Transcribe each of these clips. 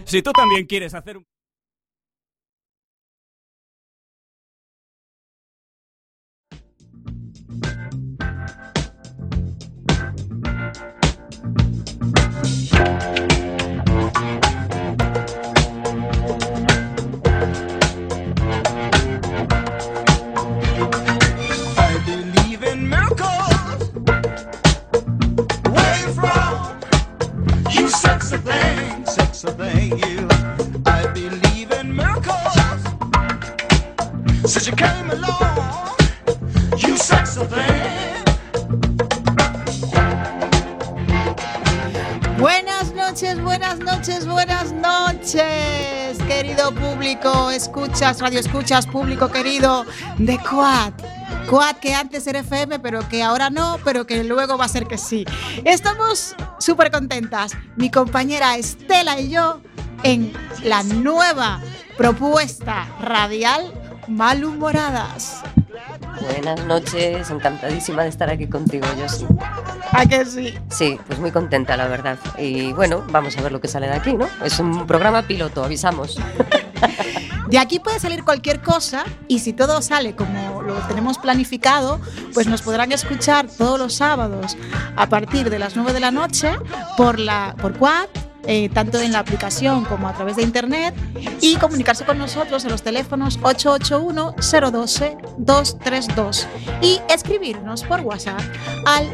Si tú también quieres hacer un... Since you came along, you sexy thing. Buenas noches, buenas noches, buenas noches, querido público, escuchas, radio escuchas, público querido de Quad. Quad, que antes era FM, pero que ahora no, pero que luego va a ser que sí. Estamos súper contentas, mi compañera Estela y yo, en la nueva propuesta radial Malhumoradas. Buenas noches, encantadísima de estar aquí contigo, yo sí. ¿A que sí? Sí, pues muy contenta, la verdad. Y bueno, vamos a ver lo que sale de aquí, ¿no? Es un programa piloto, avisamos. De aquí puede salir cualquier cosa y si todo sale como lo tenemos planificado, pues nos podrán escuchar todos los sábados a partir de las 9 de la noche por Quad, tanto en la aplicación como a través de internet, y comunicarse con nosotros en los teléfonos 881-012-232 y escribirnos por WhatsApp al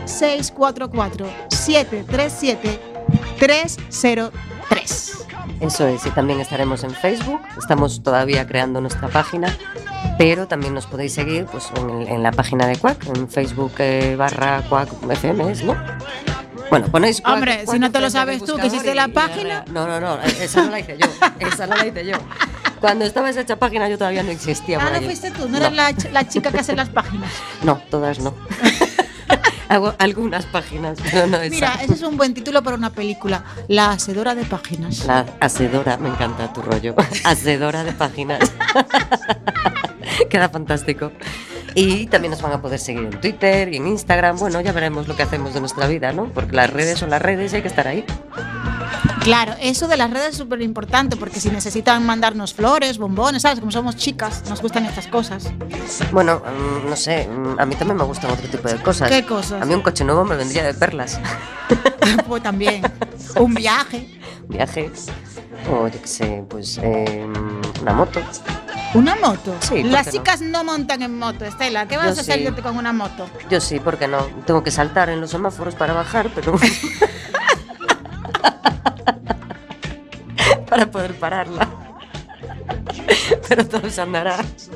644-737-303. Eso es, y también estaremos en Facebook, estamos todavía creando nuestra página, pero también nos podéis seguir pues, en la página de Quack, en Facebook /Quack FM, ¿no? Bueno, ponéis Quack. Hombre, si no te lo sabes tú, que hiciste la página. No, esa no la hice yo, Cuando estaba esa página yo todavía no existía. Ah, no fuiste tú, no eras la chica que hace las páginas. No, todas no. Hago algunas páginas, pero no esa. Mira, ese es un buen título para una película, La hacedora de páginas. La hacedora, me encanta tu rollo. Hacedora de páginas. Queda fantástico. Y también nos van a poder seguir en Twitter y en Instagram. Bueno, ya veremos lo que hacemos de nuestra vida, ¿no? Porque las redes son las redes y hay que estar ahí. Claro, eso de las redes es súper importante porque si necesitan mandarnos flores, bombones, ¿sabes? Como somos chicas, nos gustan estas cosas. Bueno, no sé, a mí también me gustan otro tipo de cosas. ¿Qué cosas? A mí un coche nuevo me vendría de perlas. Pues también, un viaje. O yo qué sé, pues una moto. ¿Una moto? Sí, las ¿por qué chicas no montan en moto, Estela. ¿Qué vas a hacer yo con una moto? Yo sí, ¿por qué no? Tengo que saltar en los semáforos para bajar, pero... para poder pararla. Pero todo se andará.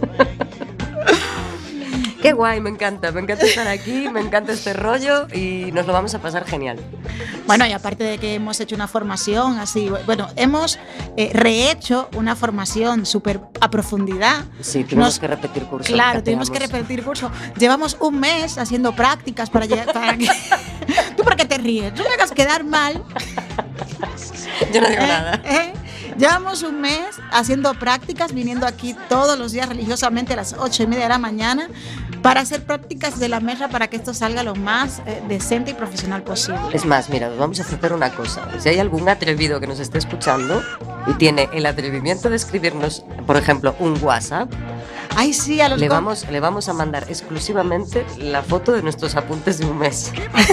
Qué guay, me encanta estar aquí, me encanta este rollo y nos lo vamos a pasar genial. Bueno, y aparte de que hemos hecho una formación así, bueno, hemos rehecho una formación súper a profundidad. Sí, tuvimos que repetir curso. Claro, tuvimos que repetir curso. Llevamos un mes haciendo prácticas para que... ¿Tú por qué te ríes? No me hagas quedar mal. Yo no digo nada. Llevamos un mes haciendo prácticas, viniendo aquí todos los días religiosamente a las 8:30 de la mañana para hacer prácticas de la mesa para que esto salga lo más decente y profesional posible. Es más, mira, vamos a hacer una cosa. Si hay algún atrevido que nos esté escuchando y tiene el atrevimiento de escribirnos, por ejemplo, un WhatsApp, ay, sí, a los le vamos a mandar exclusivamente la foto de nuestros apuntes de un mes.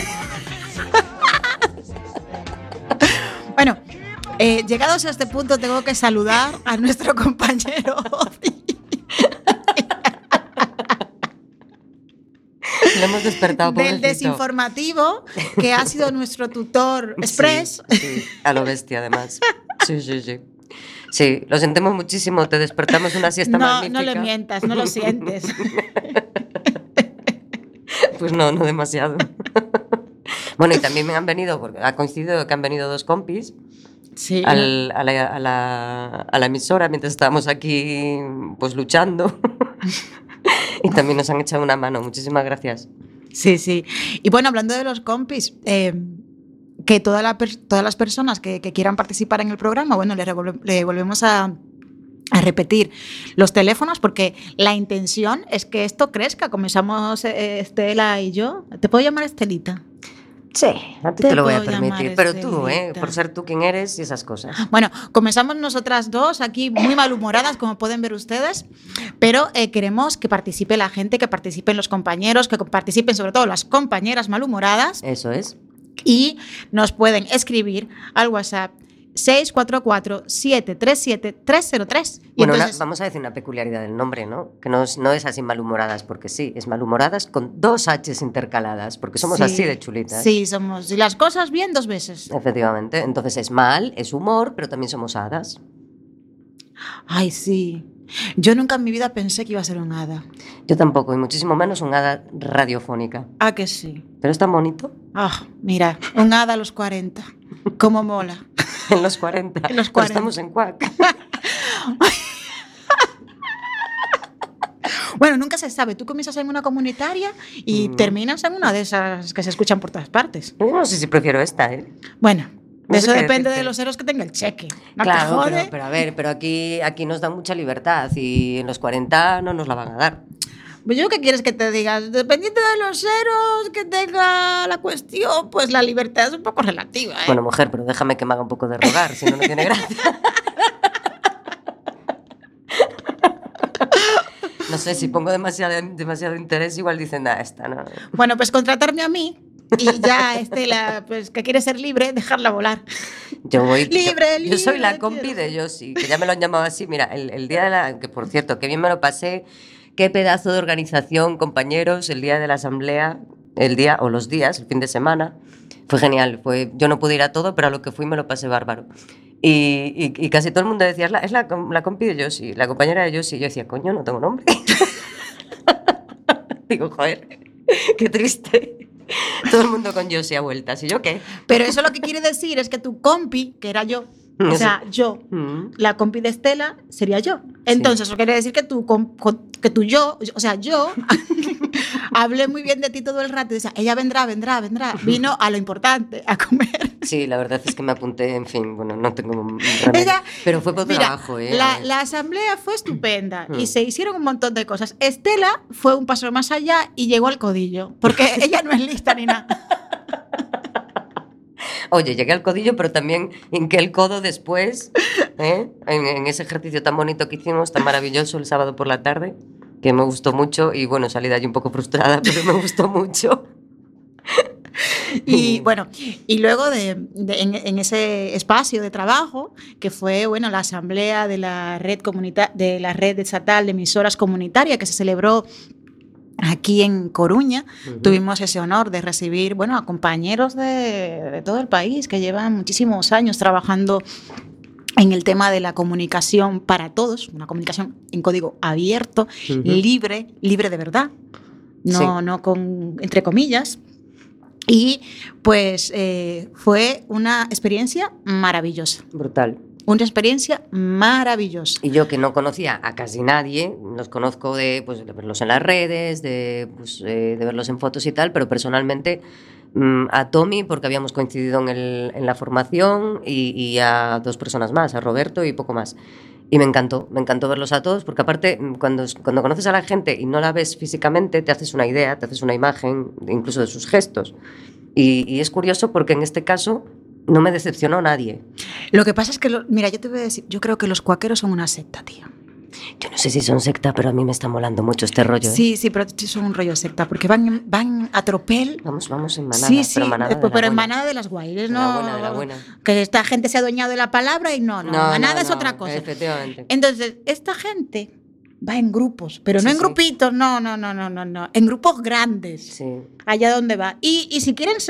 Bueno, llegados a este punto tengo que saludar a nuestro compañero Le hemos despertado, pobrecito. Del desinformativo, que ha sido nuestro tutor express. Sí, a lo bestia además. Sí. Sí, lo sentimos muchísimo, te despertamos una siesta magnífica. No le mientas, no lo sientes. Pues no demasiado. Bueno, y también me han venido, porque ha coincidido que han venido dos compis, sí, a la emisora mientras estábamos aquí pues luchando. Y también nos han echado una mano. Muchísimas gracias. Sí. Y bueno, hablando de los compis, que todas las personas que quieran participar en el programa, bueno, le volvemos a repetir los teléfonos porque la intención es que esto crezca. Comenzamos Estela y yo. ¿Te puedo llamar Estelita? Sí, A ti te lo voy a puedo llamar permitir. Pero tú, Estelita. por ser tú quien eres y esas cosas. Bueno, comenzamos nosotras dos aquí muy malhumoradas, como pueden ver ustedes, pero queremos que participe la gente, que participen los compañeros, que participen sobre todo las compañeras malhumoradas Eso es. y nos pueden escribir al WhatsApp 644-737-303. Y Bueno, entonces, vamos a decir una peculiaridad del nombre, ¿no? Que no es así malhumoradas porque sí, es malhumoradas con 2 H's intercaladas, porque somos sí, así de chulitas. Sí, somos. Y las cosas bien 2 veces. Efectivamente. Entonces es mal, es humor, pero también somos hadas. Ay, sí. Yo nunca en mi vida pensé que iba a ser un hada. Yo tampoco, y muchísimo menos un hada radiofónica. Ah, que sí. Pero es tan bonito. Ah, mira, un hada a los 40. Cómo mola. En los 40. En los Pero 40. estamos en cuac. Bueno, nunca se sabe. Tú comienzas en una comunitaria y terminas en una de esas que se escuchan por todas partes. Yo no sé si prefiero esta, ¿eh? Bueno, No eso sé qué depende decirte. de los ceros que tenga el cheque. ¿No te Claro, jode? pero a ver, pero aquí nos dan mucha libertad y en los 40 no nos la van a dar. Pues yo, ¿qué quieres que te diga? Dependiendo de los ceros que tenga la cuestión, pues la libertad es un poco relativa, ¿eh? Bueno, mujer, pero déjame que me haga un poco de rogar, si no, no tiene gracia. No sé, si pongo demasiado interés, igual dicen, esta no. Bueno, pues contratarme a mí y ya, Estela, pues que quiere ser libre, dejarla volar. Yo voy. Libre, yo soy la libre, compi quiero. de Yossi, que ya me lo han llamado así. Mira, el día de la. Que por cierto, que bien me lo pasé. Qué pedazo de organización, compañeros, el día de la asamblea, el fin de semana. Fue genial. Yo no pude ir a todo, pero a lo que fui me lo pasé bárbaro. Y casi todo el mundo decía, es la compi de Yossi, la compañera de Yossi. Yo decía, coño, no tengo nombre. Digo, joder, qué triste. Todo el mundo con Yossi a vueltas. ¿Y yo qué? Pero eso lo que quiere decir es que tu compi, que era yo, o sea, yo, la compi de Estela sería yo. Entonces, eso quiere decir que yo, o sea, yo hablé muy bien de ti todo el rato. Y decía, ella vendrá. Vino a lo importante, a comer. Sí, la verdad es que me apunté, en fin, bueno, no tengo remedio. Pero fue por trabajo, ¿eh? La asamblea fue estupenda y se hicieron un montón de cosas. Estela fue un paso más allá y llegó al codillo, porque ella no es lista ni nada. Oye, llegué al codillo, pero también hinqué el codo después, en ese ejercicio tan bonito que hicimos, tan maravilloso el sábado por la tarde, que me gustó mucho y bueno, salí de allí un poco frustrada, pero me gustó mucho. Y bueno, y luego en ese espacio de trabajo, que fue bueno, la asamblea de la red estatal de emisoras comunitarias que se celebró aquí en Coruña, tuvimos ese honor de recibir bueno, a compañeros de todo el país que llevan muchísimos años trabajando en el tema de la comunicación para todos, una comunicación en código abierto, libre de verdad, no con entre comillas. Y pues fue una experiencia maravillosa. Brutal. Una experiencia maravillosa. Y yo que no conocía a casi nadie, los conozco de verlos en las redes, de verlos en fotos y tal, pero personalmente a Tommy, porque habíamos coincidido en la formación, y a 2 personas más, a Roberto y poco más. Y me encantó verlos a todos, porque aparte, cuando conoces a la gente y no la ves físicamente, te haces una idea, te haces una imagen, incluso de sus gestos. Y es curioso porque en este caso no me decepcionó nadie. Lo que pasa es que, mira, yo te voy a decir, yo creo que los cuáqueros son una secta, tío. Yo no sé si son secta, pero a mí me está molando mucho este rollo. Sí, pero son un rollo secta, porque van a tropel. Vamos en manada, Sí, pero manada pero en buena. manada de las guaires, no. De la buena. Que esta gente se ha adueñado de la palabra y no, manada es otra cosa. Efectivamente. Entonces, esta gente va en grupos, pero no en grupitos, no, en grupos grandes. Sí. Allá donde va. Y si quieren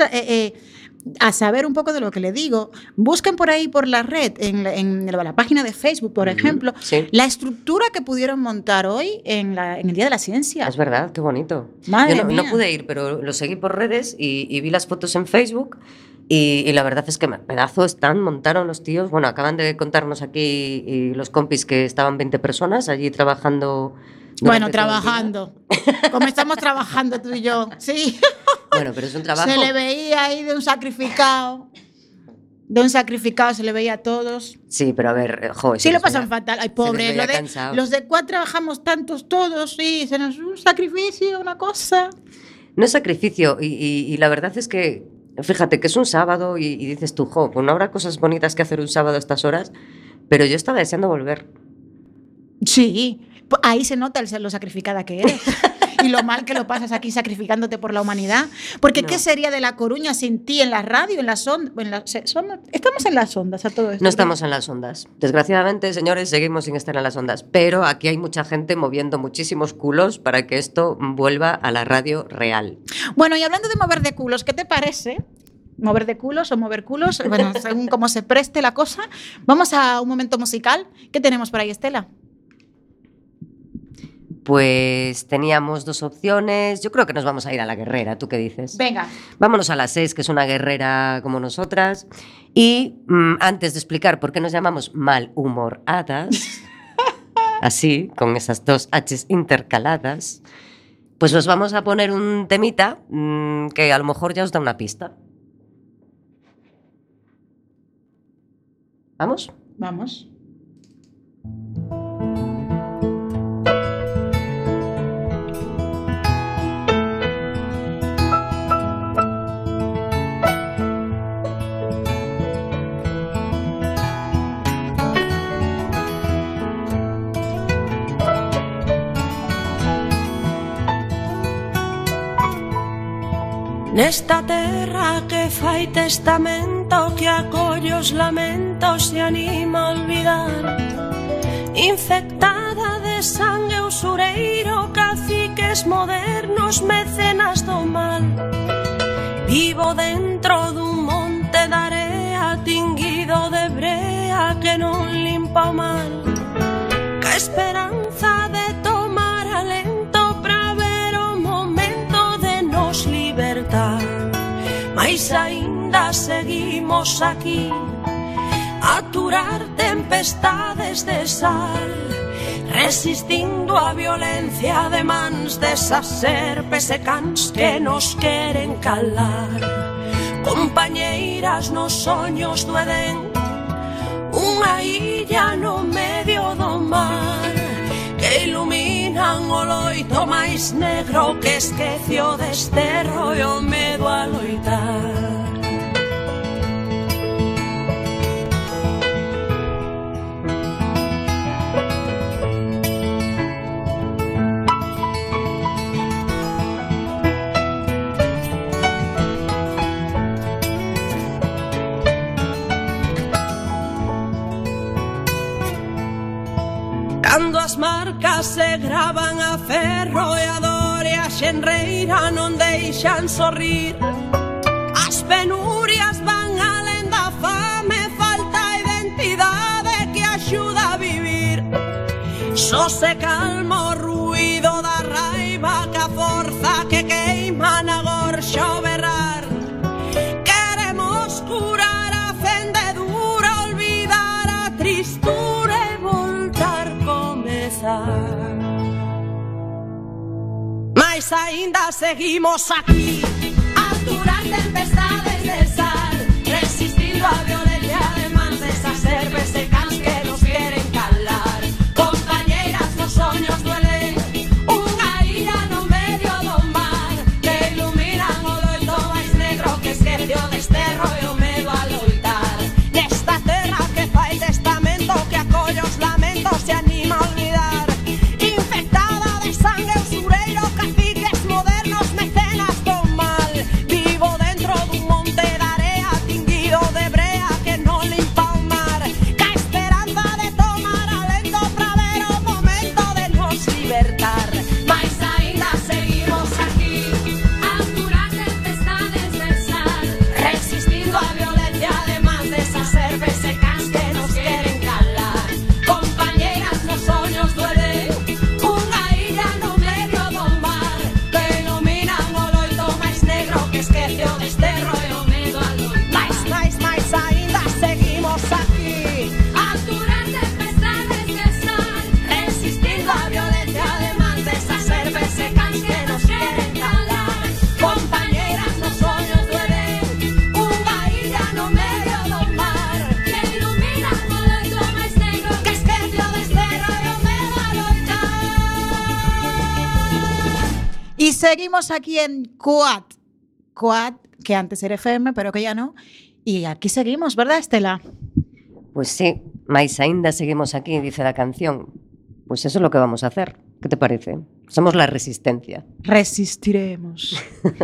a saber un poco de lo que le digo, busquen por ahí por la red, en la página de Facebook, por ejemplo, la estructura que pudieron montar hoy en el Día de la Ciencia. Es verdad, qué bonito. Madre Yo mía. no pude ir, pero lo seguí por redes y vi las fotos en Facebook y la verdad es que pedazo montaron los tíos. Bueno, acaban de contarnos aquí y los compis que estaban 20 personas allí trabajando. Bueno, trabajando. Como estamos trabajando tú y yo, sí. Bueno, pero es un trabajo. Se le veía ahí de un sacrificado. Se le veía a todos. Sí, pero a ver, joder. Sí, lo pasan fatal. Ay, pobre. Los de Quad trabajamos tantos todos, sí. Un sacrificio, una cosa. No es sacrificio y la verdad es que Fíjate que es un sábado y dices tú, jo, pues no habrá cosas bonitas que hacer un sábado a estas horas, pero yo estaba deseando volver. Sí, ahí se nota lo sacrificada que eres. Y lo mal que lo pasas aquí sacrificándote por la humanidad. Porque, ¿qué sería de La Coruña sin ti en la radio, en las ondas? Estamos en las ondas a todo esto. No estamos en las ondas. Desgraciadamente, señores, seguimos sin estar en las ondas. Pero aquí hay mucha gente moviendo muchísimos culos para que esto vuelva a la radio real. Bueno, y hablando de mover de culos, ¿qué te parece? ¿Mover de culos o mover culos? Bueno, según cómo se preste la cosa. Vamos a un momento musical. ¿Qué tenemos por ahí, Estela? Pues teníamos 2 opciones. Yo creo que nos vamos a ir a la guerrera. ¿Tú qué dices? Venga. Vámonos a la SES, que es una guerrera como nosotras. Y antes de explicar por qué nos llamamos malhumoradas, así, con esas 2 H's intercaladas, pues os vamos a poner un temita que a lo mejor ya os da una pista. ¿Vamos? Vamos. Nesta terra que fai testamento, que acolle os lamentos e anima a olvidar, infectada de sangue usureiro, caciques modernos, mecenas do mal. Vivo dentro dun monte de area tinguido de brea que non limpa o mal, ca esperanza de tomar alento pra ver o momento de nos libertar. Mais aínda seguimos aquí a aturar tempestades de sal, resistindo a violencia de mans desas serpes e cans que nos queren calar. Compañeiras nos soños do Edén, unha illa no medio do mar, que iluminan o loito máis negro que esquece o desterro e o medo a loitar. Cando as marcas se gravan a ferro e a dor e a xenreira non deixan sorrir, as penurias van alén da fame, falta identidade que axuda a vivir. Só se calma o ruído da raiva, que a forza que queima na gorxa o berrar. Queremos curar a fendedura, olvidar a tristura e voltar comezar. Mas aínda seguimos aquí a aturar tempestades de sal, resistindo a violencia de mans desas serpes e cans que nos queren calar. Compañeiras nos soños duelen, unha illa no medio do mar, que iluminan o loito máis negro que esquece o desterro e o medo a loitar. Nesta terra que fai testamento, que acolle os lamentos e anima a olvidar, infectada de sangue usureiro, caciques modernos, mecenas do mal. Vivo dentro dun monte de area tinguido de brea que non limpa o mar, ca esperanza de tomar alento pra ver o momento de nos libertar. Mais aínda seguimos aquí a aturar tempestades de sal, resistindo a violencia de mans desas serpes e cans que nos queren calar. Compañeiras nos soños duelen, unha illa no medio do mar, que iluminan o loito máis negro que esquece o desterro e o medo a loitar. Mais aínda seguimos aquí a aturar tempestades de sal, resistindo a violencia de mans desas serpes e cans que nos queren calar. Compañeiras nos soños duelen, unha illa no medio do mar, que iluminan o loito máis negro que esquece o desterro e o medo a loitar. Y seguimos aquí en Quad. Quad que antes era FM, pero que ya no. Y aquí seguimos, ¿verdad, Estela? Pues sí, mais aínda seguimos aquí, dice la canción. Pues eso es lo que vamos a hacer. ¿Qué te parece? Somos la resistencia. Resistiremos.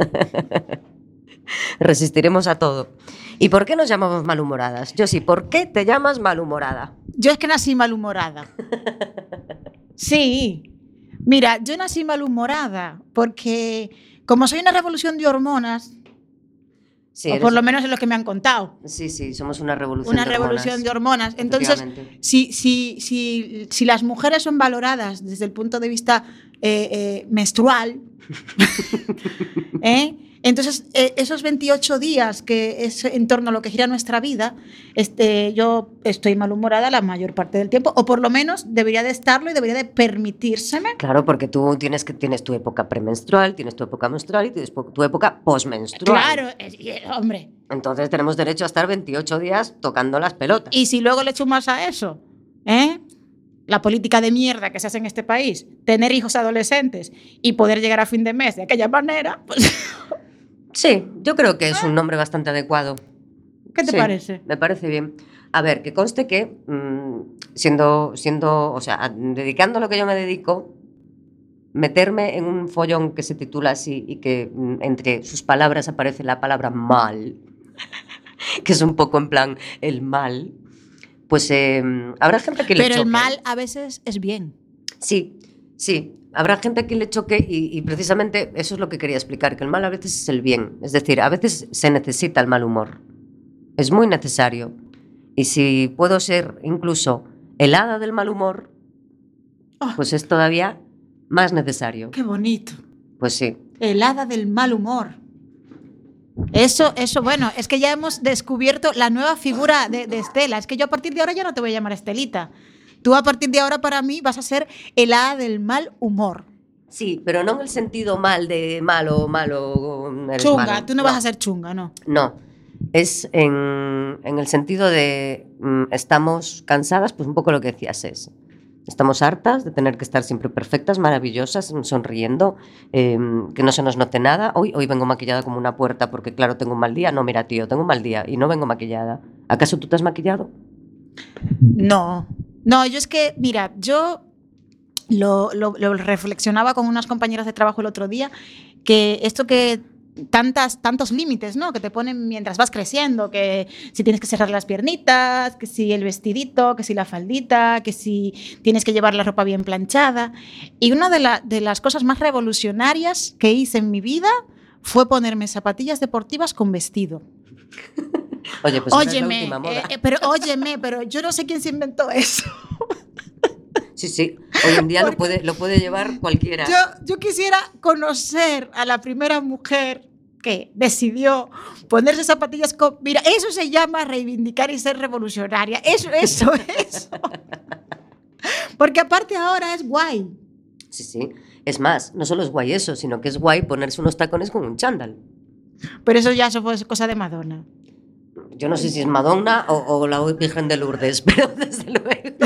Resistiremos a todo. ¿Y por qué nos llamamos malhumoradas? Yo sí, ¿por qué te llamas malhumorada? Yo es que nací malhumorada. Sí. Mira, yo nací malhumorada porque como soy una revolución de hormonas, Sí, o por lo menos es lo que me han contado, Sí, somos una revolución una de hormonas. revolución de hormonas. Entonces, Efectivamente. si las mujeres son valoradas desde el punto de vista menstrual, entonces esos 28 días que es en torno a lo que gira nuestra vida, yo estoy malhumorada la mayor parte del tiempo, o por lo menos debería de estarlo y debería de permitírseme. Claro, porque tú tienes tu época premenstrual, tienes tu época menstrual y tienes tu época postmenstrual. Claro, hombre. Entonces tenemos derecho a estar 28 días tocando las pelotas. Y si luego le sumas a eso, la política de mierda que se hace en este país, tener hijos adolescentes y poder llegar a fin de mes de aquella manera, pues... Sí, yo creo que es un nombre bastante adecuado. ¿Qué te Sí, parece? Me parece bien. A ver, que conste que o sea, dedicando a lo que yo me dedico, meterme en un follón que se titula así y que entre sus palabras aparece la palabra mal, que es un poco en plan el mal, pues habrá gente que le choque. Pero el mal a veces es bien. Sí. Habrá gente que le choque y precisamente eso es lo que quería explicar, que el mal a veces es el bien. Es decir, a veces se necesita el mal humor. Es muy necesario. Y si puedo ser incluso el hada del mal humor, pues es todavía más necesario. ¡Qué bonito! Pues sí. El hada del mal humor. Eso, bueno, es que ya hemos descubierto la nueva figura de Estela. Es que yo a partir de ahora ya no te voy a llamar Estelita. Tú a partir de ahora para mí vas a ser el hada del mal humor. Sí, pero no en el sentido mal de malo, eres chunga, malo. tú no vas a ser chunga, ¿no? No, es en el sentido de estamos cansadas, pues un poco lo que decías es. Estamos hartas de tener que estar siempre perfectas, maravillosas, sonriendo, que no se nos note nada. Hoy vengo maquillada como una puerta porque, claro, tengo un mal día. No, mira, tío, tengo un mal día y no vengo maquillada. ¿Acaso tú te has maquillado? No, yo es que, mira, yo lo reflexionaba con unas compañeras de trabajo el otro día, que esto que tantos límites, ¿no? Que te ponen mientras vas creciendo, que si tienes que cerrar las piernitas, que si el vestidito, que si la faldita, que si tienes que llevar la ropa bien planchada. Y una de las cosas más revolucionarias que hice en mi vida fue ponerme zapatillas deportivas con vestido. Oye, pues óyeme, es la última moda. Pero yo no sé quién se inventó eso. Sí, hoy en día lo puede llevar cualquiera. Yo quisiera conocer a la primera mujer que decidió ponerse zapatillas con... Mira, eso se llama reivindicar y ser revolucionaria. Eso. Porque aparte ahora es guay. Sí. Es más, no solo es guay eso, sino que es guay ponerse unos tacones con un chándal. Pero eso ya fue cosa de Madonna. Yo no sé si es Madonna o la Virgen de Lourdes, pero desde luego...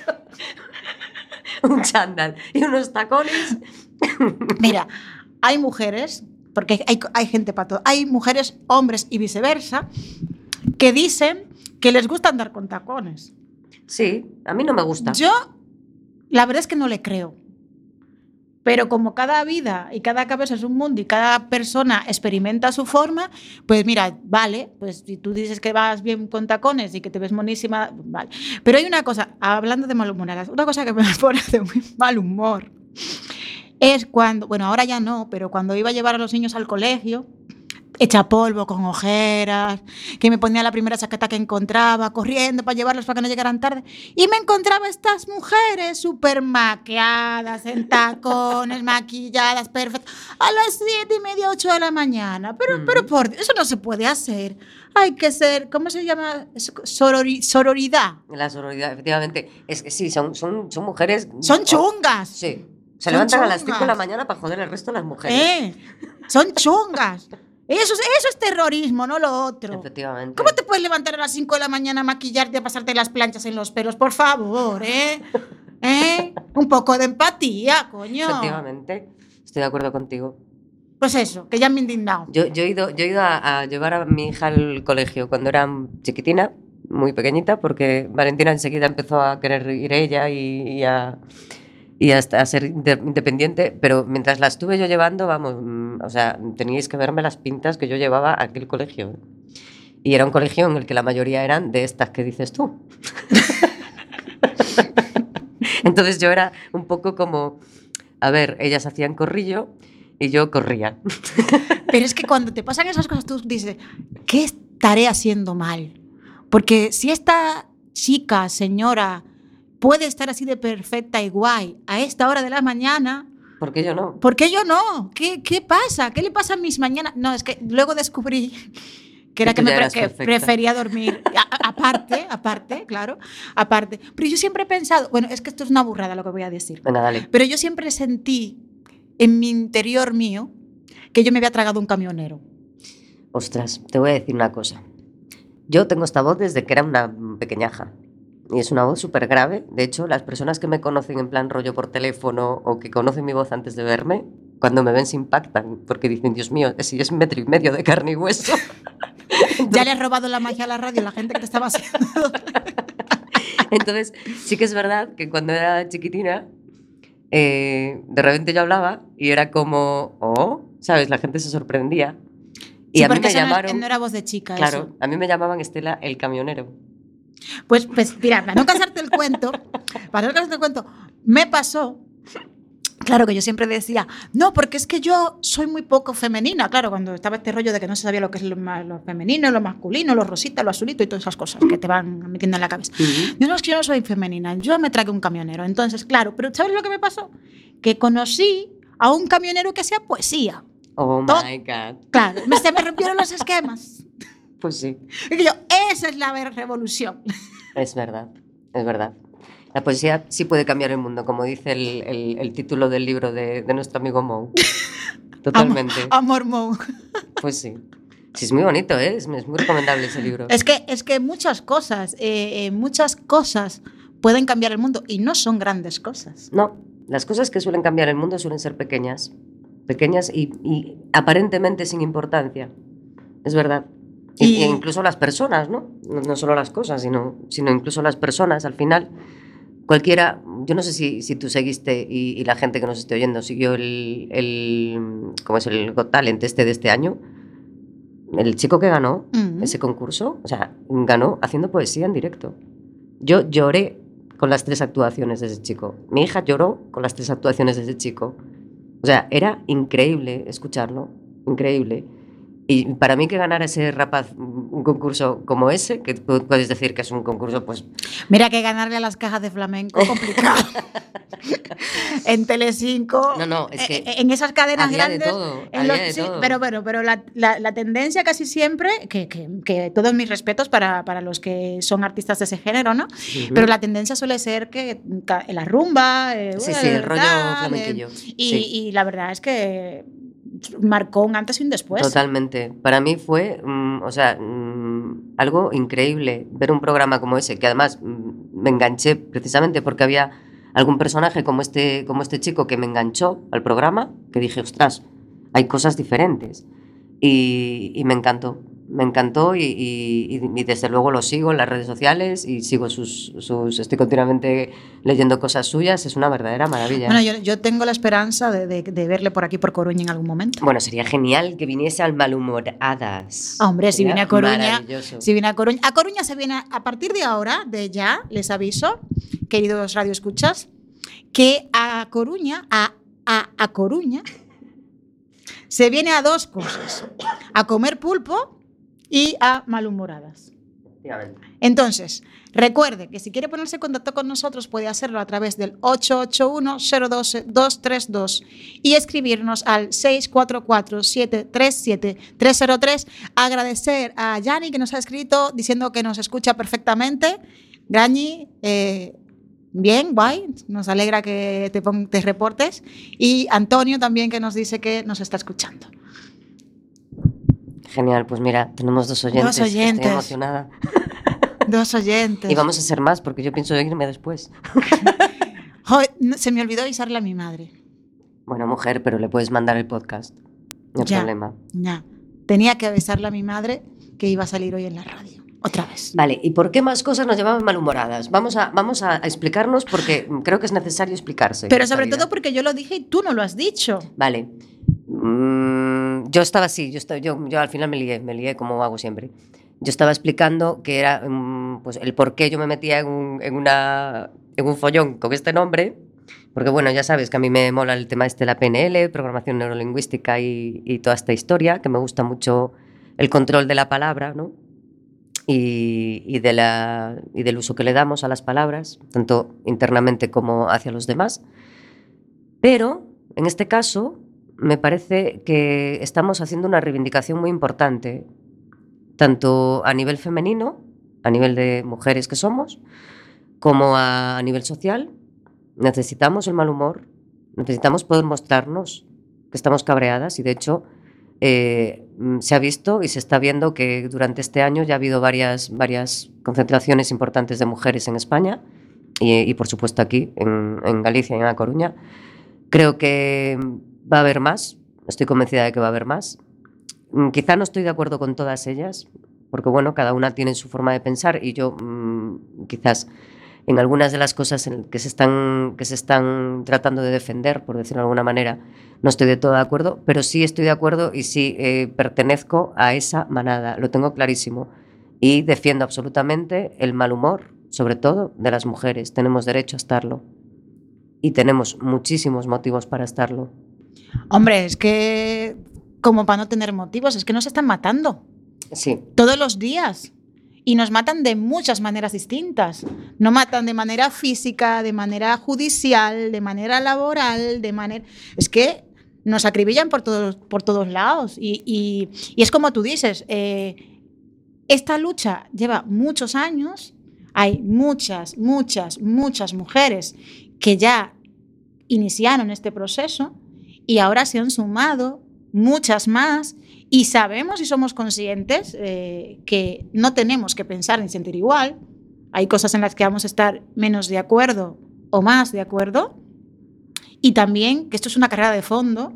un chándal y unos tacones. Mira, hay mujeres, porque hay gente para todo, hay mujeres, hombres y viceversa, que dicen que les gusta andar con tacones. Sí, a mí no me gusta. Yo, la verdad es que no le creo. Pero como cada vida y cada cabeza es un mundo y cada persona experimenta a su forma, pues mira, vale, pues si tú dices que vas bien con tacones y que te ves monísima, vale. Pero hay una cosa, hablando de malhumoradas, una cosa que me pone de muy mal humor es cuando, bueno, ahora ya no, pero cuando iba a llevar a los niños al colegio, hecha polvo, con ojeras, que me ponía la primera chaqueta que encontraba, corriendo para llevarlos para que no llegaran tarde, y me encontraba estas mujeres súper maquilladas, en tacones, maquilladas, perfectas, a las 7:30, 8 de la mañana. Pero por Dios, eso no se puede hacer. Hay que ser, ¿cómo se llama? Sororidad. La sororidad, efectivamente. Es que sí, son mujeres... Son chungas. Sí. Se levantan a las 5 de la mañana para joder el resto de las mujeres. Son chungas. Eso es terrorismo, no lo otro. Efectivamente. ¿Cómo te puedes levantar a las 5 de la mañana a maquillarte, a pasarte las planchas en los pelos? Por favor, Un poco de empatía, coño. Efectivamente. Estoy de acuerdo contigo. Pues eso, que ya me he indignado. Yo he ido a llevar a mi hija al colegio cuando era chiquitina, muy pequeñita, porque Valentina enseguida empezó a querer ir ella y a ser independiente, pero mientras la estuve yo llevando, vamos, o sea, teníais que verme las pintas que yo llevaba a aquel colegio. Y era un colegio en el que la mayoría eran de estas que dices tú. Entonces yo era un poco como, a ver, ellas hacían corrillo y yo corría. Pero es que cuando te pasan esas cosas, tú dices, ¿qué estaré haciendo mal? Porque si esta chica, señora, puede estar así de perfecta y guay a esta hora de la mañana, ¿por qué yo no? ¿por qué yo no? ¿Qué pasa? ¿Qué le pasa a mis mañanas? No, es que luego descubrí que era que prefería dormir. Aparte, claro, aparte. Pero yo siempre he pensado, bueno, es que esto es una burrada lo que voy a decir. Venga, dale. Pero yo siempre sentí en mi interior mío que yo me había tragado un camionero. Ostras, te voy a decir una cosa. Yo tengo esta voz desde que era una pequeñaja. Y es una voz súper grave. De hecho, las personas que me conocen en plan rollo por teléfono o que conocen mi voz antes de verme, cuando me ven se impactan porque dicen, Dios mío, si es 1,5 metros de carne y hueso. Ya le has robado la magia a la radio, la gente que te estaba haciendo. Entonces, sí que es verdad que cuando era chiquitina, de repente yo hablaba y era como, ¿sabes? La gente se sorprendía. Y sí, a mí porque me llamaron... no era voz de chica. Claro, eso. a mí me llamaban Estela el camionero. Pues mira, para no casarte el cuento, me pasó, claro que yo siempre decía, no, porque es que yo soy muy poco femenina, claro, cuando estaba este rollo de que no se sabía lo que es lo femenino, lo masculino, lo rosita, lo azulito y todas esas cosas que te van metiendo en la cabeza. Yo no, es que yo no soy femenina, yo me tragué un camionero, entonces, claro, pero ¿sabes lo que me pasó? Que conocí a un camionero que hacía poesía. Oh my God. Claro, se me rompieron los esquemas. Pues sí. Y yo, esa es la revolución. Es verdad, es verdad. La poesía sí puede cambiar el mundo, como dice el título del libro de nuestro amigo Moe. Totalmente. Amor Moe. Pues sí. Sí, es muy bonito, ¿eh? Es muy recomendable ese libro. Es que muchas cosas pueden cambiar el mundo y no son grandes cosas. No, las cosas que suelen cambiar el mundo suelen ser pequeñas y aparentemente sin importancia. Es verdad. Y incluso las personas, ¿no? No solo las cosas, sino incluso las personas. Al final, cualquiera... Yo no sé si tú seguiste y la gente que nos esté oyendo siguió ¿cómo es el Got Talent de este año? El chico que ganó ese concurso, o sea, ganó haciendo poesía en directo. Yo lloré con las 3 actuaciones de ese chico. Mi hija lloró con las 3 actuaciones de ese chico. O sea, era increíble escucharlo, increíble. Y para mí que ganara ese rapaz un concurso como ese, que puedes decir que es un concurso, pues... Mira que ganarle a las cajas de flamenco, complicado. En Telecinco, no, es que en esas cadenas había grandes... de todo, había de sí, todo. Pero la tendencia casi siempre, que todos mis respetos para los que son artistas de ese género, ¿no? Uh-huh. Pero la tendencia suele ser que la rumba... sí, el rollo flamenquillo. Y la verdad es que... marcó un antes y un después. Totalmente. Para mí fue, algo increíble ver un programa como ese, que además me enganché precisamente porque había algún personaje como este chico que me enganchó al programa, que dije, ostras, hay cosas diferentes. Y me encantó. Me encantó y desde luego lo sigo en las redes sociales y sigo estoy continuamente leyendo cosas suyas, es una verdadera maravilla. Bueno, yo tengo la esperanza de verle por aquí por Coruña en algún momento. Bueno, sería genial que viniese al Malhumoradas. Hombre, si viene a Coruña, a Coruña se viene a partir de ahora, de ya, les aviso, queridos radioescuchas, que a Coruña, a Coruña, se viene a 2 cosas, a comer pulpo y a Malhumoradas. Entonces, recuerde que si quiere ponerse en contacto con nosotros puede hacerlo a través del 881-012-232 y escribirnos al 644-737-303. Agradecer a Yani que nos ha escrito diciendo que nos escucha perfectamente. Grañi, bien, guay, nos alegra que te reportes. Y Antonio también que nos dice que nos está escuchando. Genial, pues mira, tenemos 2 oyentes. 2 oyentes. Estoy emocionada. 2 oyentes. Y vamos a ser más porque yo pienso irme después. Joder, se me olvidó avisarle a mi madre. Bueno, mujer, pero le puedes mandar el podcast. el problema. Ya. Tenía que avisarle a mi madre que iba a salir hoy en la radio. Otra vez. Vale, ¿y por qué más cosas nos llevaban malhumoradas? Vamos a explicarnos porque creo que es necesario explicarse. Pero sobre todo porque yo lo dije y tú no lo has dicho. Vale. Yo estaba así, yo al final me lié como hago siempre. Yo estaba explicando que era pues, el por qué yo me metía en un follón con este nombre, porque bueno, ya sabes que a mí me mola el tema de la PNL, programación neurolingüística y toda esta historia, que me gusta mucho el control de la palabra, ¿no? Y del uso que le damos a las palabras, tanto internamente como hacia los demás. Pero, en este caso, me parece que estamos haciendo una reivindicación muy importante, tanto a nivel femenino, a nivel de mujeres que somos, como a nivel social. Necesitamos el mal humor, necesitamos poder mostrarnos que estamos cabreadas y, de hecho, se ha visto y se está viendo que durante este año ya ha habido varias concentraciones importantes de mujeres en España y por supuesto aquí en Galicia y en A Coruña. Creo que va a haber más, estoy convencida de que va a haber más. Quizá no estoy de acuerdo con todas ellas, porque bueno, cada una tiene su forma de pensar y yo quizás en algunas de las cosas que se están tratando de defender, por decirlo de alguna manera, no estoy de todo de acuerdo, pero sí estoy de acuerdo y sí pertenezco a esa manada, lo tengo clarísimo. Y defiendo absolutamente el mal humor, sobre todo de las mujeres. Tenemos derecho a estarlo. Y tenemos muchísimos motivos para estarlo. Hombre, es que como para no tener motivos, es que nos están matando. Sí. Todos los días. Y nos matan de muchas maneras distintas. Nos matan de manera física, de manera judicial, de manera laboral, de manera... Es que nos acribillan por todos lados. Y es como tú dices, esta lucha lleva muchos años. Hay muchas mujeres que ya iniciaron este proceso y ahora se han sumado muchas más. Y sabemos y somos conscientes que no tenemos que pensar ni sentir igual. Hay cosas en las que vamos a estar menos de acuerdo o más de acuerdo. Y también que esto es una carrera de fondo,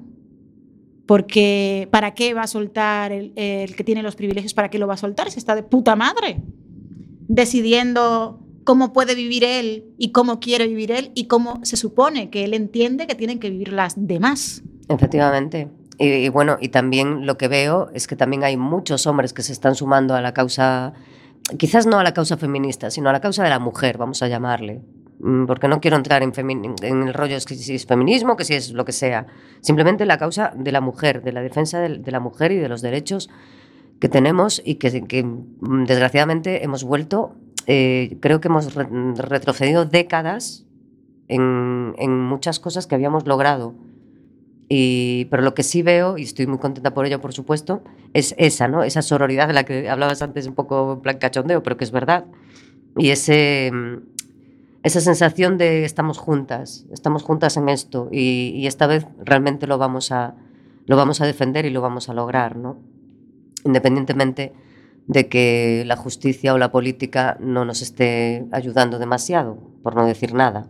porque ¿para qué va a soltar el que tiene los privilegios? ¿Para qué lo va a soltar? Si está de puta madre decidiendo cómo puede vivir él y cómo quiere vivir él y cómo se supone que él entiende que tienen que vivir las demás. Efectivamente. Y bueno, y también lo que veo es que también hay muchos hombres que se están sumando a la causa, quizás no a la causa feminista, sino a la causa de la mujer, vamos a llamarle. Porque no quiero entrar en el rollo que si es feminismo, que si es lo que sea. Simplemente la causa de la mujer, de la defensa de la mujer y de los derechos que tenemos y que desgraciadamente hemos vuelto, creo que hemos retrocedido décadas en muchas cosas que habíamos logrado. Pero lo que sí veo, y estoy muy contenta por ello, por supuesto, es esa, ¿no? Esa sororidad de la que hablabas antes, un poco en plan cachondeo, pero que es verdad. Y esa sensación de estamos juntas en esto y esta vez realmente lo vamos a defender y lo vamos a lograr, ¿no? Independientemente de que la justicia o la política no nos esté ayudando demasiado, por no decir nada.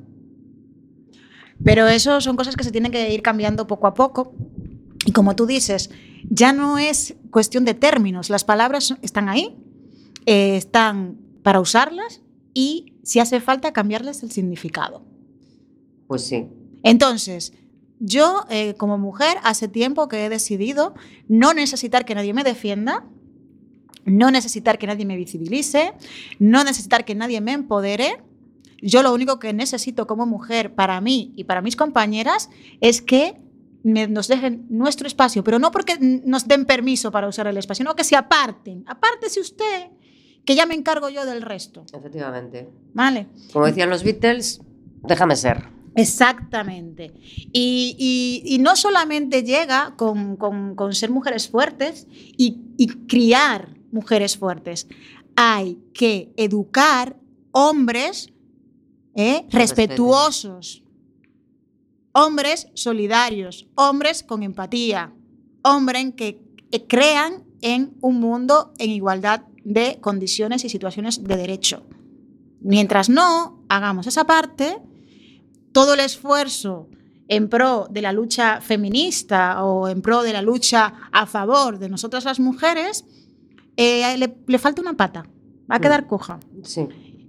Pero eso son cosas que se tienen que ir cambiando poco a poco. Y como tú dices, ya no es cuestión de términos. Las palabras están ahí, están para usarlas y si hace falta cambiarles el significado. Pues sí. Entonces, yo como mujer hace tiempo que he decidido no necesitar que nadie me defienda, no necesitar que nadie me visibilice, no necesitar que nadie me empodere. Yo lo único que necesito como mujer para mí y para mis compañeras es que nos dejen nuestro espacio, pero no porque nos den permiso para usar el espacio, no que se aparten. Apártese usted, que ya me encargo yo del resto. Efectivamente. Vale. Como decían los Beatles, déjame ser. Exactamente. Y no solamente llega con ser mujeres fuertes y criar mujeres fuertes. Hay que educar hombres respetuosos, hombres solidarios, hombres con empatía, hombres que crean en un mundo en igualdad de condiciones y situaciones de derecho. Mientras no hagamos esa parte, todo el esfuerzo en pro de la lucha feminista o en pro de la lucha a favor de nosotras las mujeres, le falta una pata, va a quedar coja. Sí.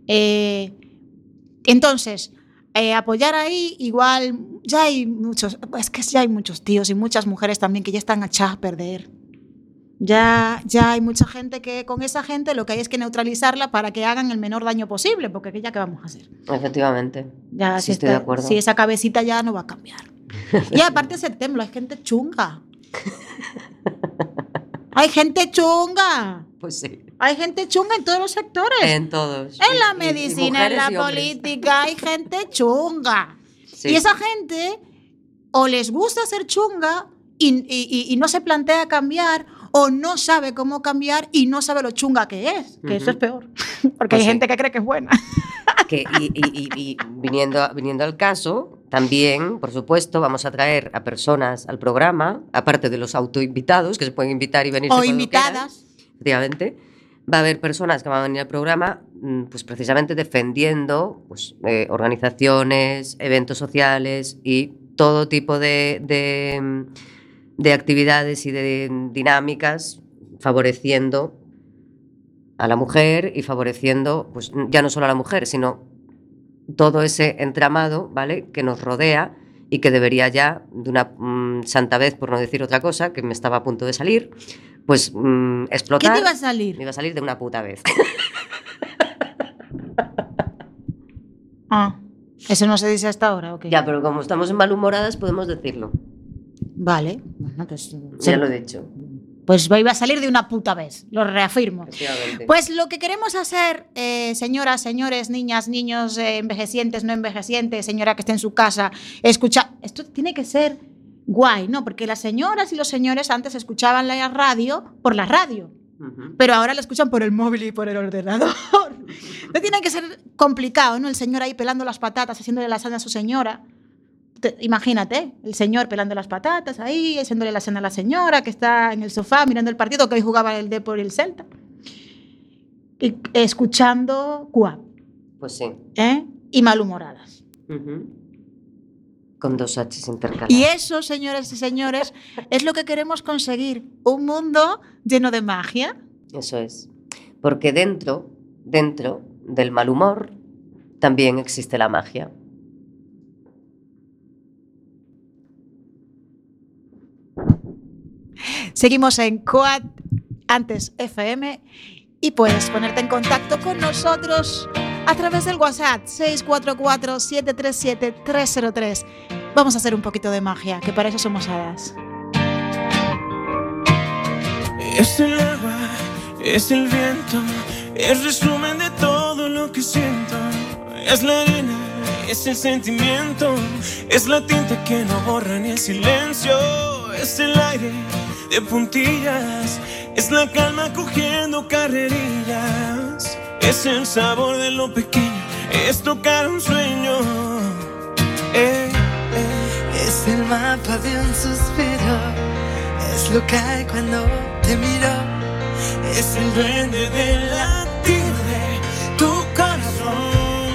Entonces, apoyar ahí, igual ya hay muchos tíos y muchas mujeres también que ya están echadas a perder. Ya hay mucha gente que con esa gente lo que hay es que neutralizarla para que hagan el menor daño posible, porque ya qué vamos a hacer. Efectivamente. Ya sí, estoy de acuerdo. Si esa cabecita ya no va a cambiar. Y aparte ese templo, hay gente chunga. Hay gente chunga. Pues sí. Hay gente chunga en todos los sectores. En todos. En la medicina, en la y política, hay gente chunga. Sí. Y esa gente o les gusta ser chunga y no se plantea cambiar, o no sabe cómo cambiar y no sabe lo chunga que es, que eso es peor. Porque Pues hay sí. gente que cree que es buena. Y viniendo al caso, también, por supuesto, vamos a traer a personas al programa, aparte de los autoinvitados, que se pueden invitar y venir O cuando invitadas. quieran. Efectivamente. Va a haber personas que van a venir al programa pues precisamente defendiendo pues, organizaciones, eventos sociales y todo tipo de actividades y de dinámicas favoreciendo a la mujer y favoreciendo pues, ya no solo a la mujer, sino todo ese entramado, ¿vale?, que nos rodea y que debería ya, de una santa vez, por no decir otra cosa, que me estaba a punto de salir, pues explotar. ¿Qué te iba a salir? Me iba a salir de una puta vez. ¿Eso no se dice hasta ahora? Okay. Ya, pero como estamos en malhumoradas podemos decirlo. Vale. Bueno, pues, Ya lo he dicho. Pues iba a salir de una puta vez, lo reafirmo. Efectivamente. Pues lo que queremos hacer, señoras, señores, niñas, niños, envejecientes, no envejecientes, señora que esté en su casa, escucha, esto tiene que ser guay, ¿no? Porque las señoras y los señores antes escuchaban la radio por la radio, pero ahora la escuchan por el móvil y por el ordenador. Entonces tiene que ser complicado, ¿no? El señor ahí pelando las patatas, haciéndole la cena a su señora. Imagínate, el señor pelando las patatas ahí, haciéndole la cena a la señora que está en el sofá mirando el partido que hoy jugaba el Depor y el Celta. Y escuchando Cuap. Pues sí. Y malhumoradas. Con 2 H's intercaladas. Y eso, señores y señores, es lo que queremos conseguir. Un mundo lleno de magia. Eso es. Porque dentro del mal humor también existe la magia. Seguimos en Coat, antes FM, y puedes ponerte en contacto con nosotros a través del WhatsApp 644-737-303. Vamos a hacer un poquito de magia, que para eso somos hadas. Es el agua, es el viento, es resumen de todo lo que siento. Es la arena, es el sentimiento, es la tinta que no borra ni el silencio. Es el aire de puntillas, es la calma cogiendo carrerillas. Es el sabor de lo pequeño, es tocar un sueño. Es el mapa de un suspiro, es lo que hay cuando te miro. Es el duende del latido de tu corazón.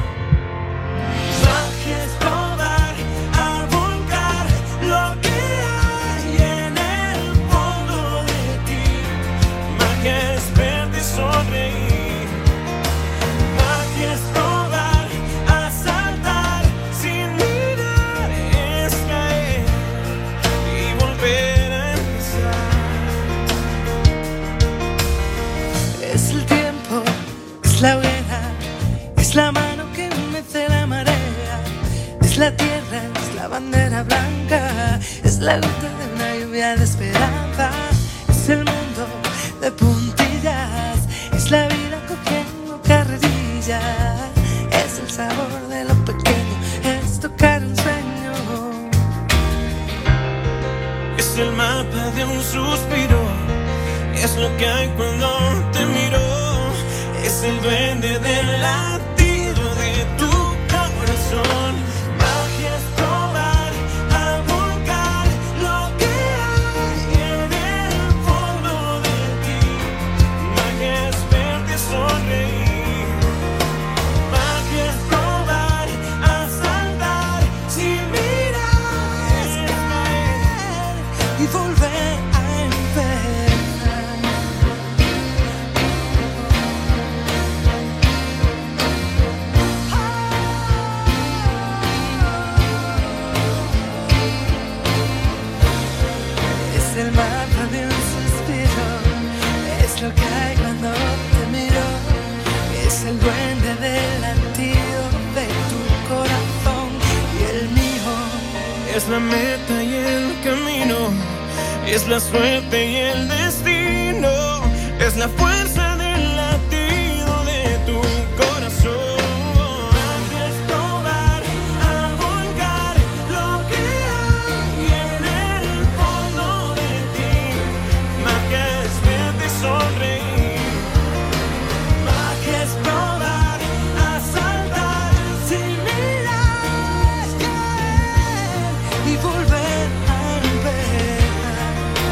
Magia es probar a volcar lo que hay en el fondo de ti. Magia es verte sonreír. Magia es probar a saltar sin mirar, es caer Y volver a empezar. Es el tiempo, es la hoguera, es la mano que mece la marea, es la tierra, es la bandera blanca, es la gota de una lluvia de esperanza, es el mundo de puntillas, es la vida cogiendo carrerillas, es el sabor de lo pequeño, es tocar un sueño. Es el mapa de un suspiro, es lo que hay cuando te miro. Es el duende del latido de tu corazón. Magia es probar a volcar lo que hay en el fondo de ti. Magia es verte sonreír. Magia es probar a saltar sin mirar. la meta y el camino, es la suerte y el destino, es la fuerza del latido de tu corazón. Magia es probar a volcar lo que hay en el fondo de ti. Magia es verte sonreír. Magia es probar a saltar sin mirar, caer y volver a empezar.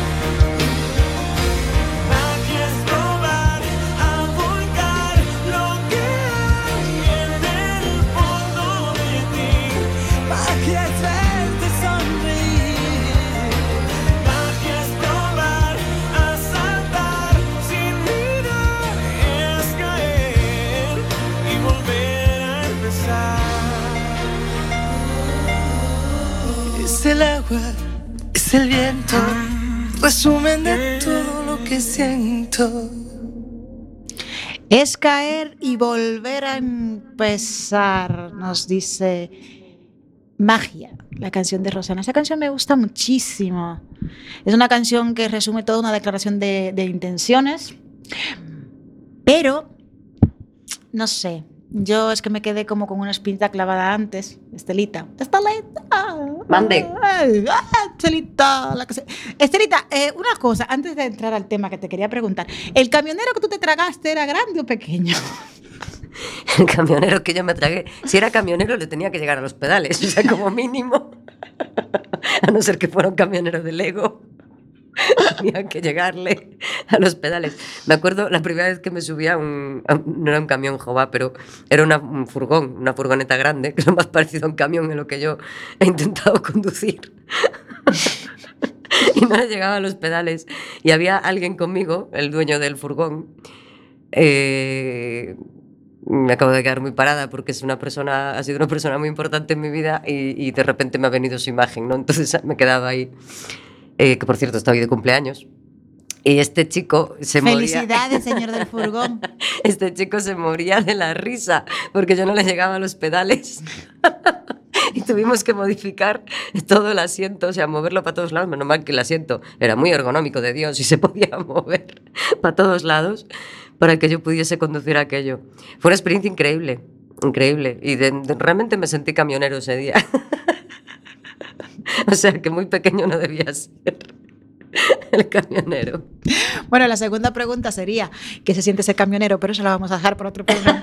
Magia es probar a volcar lo que hay en el fondo de ti. Magia es verte sonreír. Magia es probar a saltar sin mirar, es caer y volver a empezar. Es el agua, es el viento, resumen de todo lo que siento. Es caer y volver a empezar, nos dice Magia, la canción de Rosana. Esa canción me gusta muchísimo. Es una canción que resume toda una declaración de intenciones, pero no sé. Yo es que me quedé como con una espinita clavada antes. Estelita. Mande. Estelita. Estelita, una cosa, antes de entrar al tema que te quería preguntar. ¿El camionero que tú te tragaste era grande o pequeño? El camionero que yo me tragué, si era camionero le tenía que llegar a los pedales, o sea, como mínimo. A no ser que fuera un camionero de Lego. Tenía que llegarle a los pedales. Me acuerdo la primera vez que me subí no era un camión Jova, pero era un furgón, una furgoneta grande, que es lo más parecido a un camión en lo que yo he intentado conducir. Y no le llegaba a los pedales. Y había alguien conmigo, el dueño del furgón. Me acabo de quedar muy parada porque ha sido una persona muy importante en mi vida y de repente me ha venido su imagen, ¿no? Entonces me quedaba ahí. Que por cierto está hoy de cumpleaños. Y este chico se moría. Felicidades, señor del furgón. Este chico se moría de la risa porque yo no le llegaba a los pedales. Y tuvimos que modificar todo el asiento, o sea, moverlo para todos lados. Menos mal que el asiento era muy ergonómico de Dios y se podía mover para todos lados para que yo pudiese conducir aquello. Fue una experiencia increíble, increíble. Y realmente me sentí camionero ese día. O sea, que muy pequeño no debía ser el camionero. Bueno, la segunda pregunta sería ¿qué se siente ser camionero? Pero eso lo vamos a dejar para otro programa.